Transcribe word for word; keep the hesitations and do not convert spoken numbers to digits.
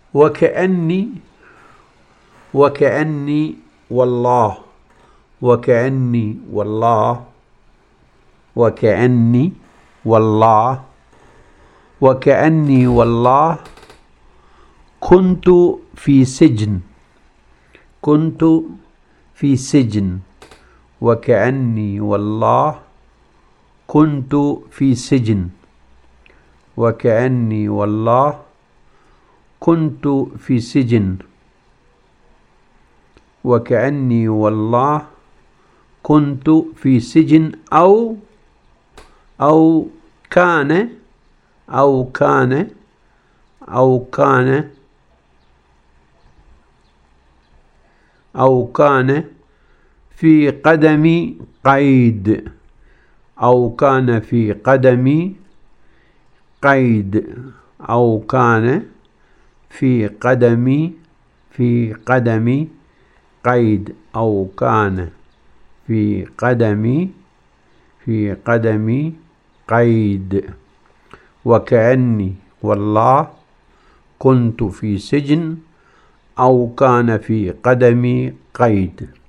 وكأني وكأني والله وكأني والله وكأني والله وكأني والله كنت في سجن كنت في سجن وكأني والله كنت في سجن وكأني والله كنت في سجن وكأني والله كنت في سجن أو أو كان أو كان أو كان أو كان في قدمي قيد أو كان في قدمي قيد أو كان في قدمي في قدمي قيد أو كان في قدمي في قدمي قيد وكأني والله كنت في سجن أو كان في قدمي قيد.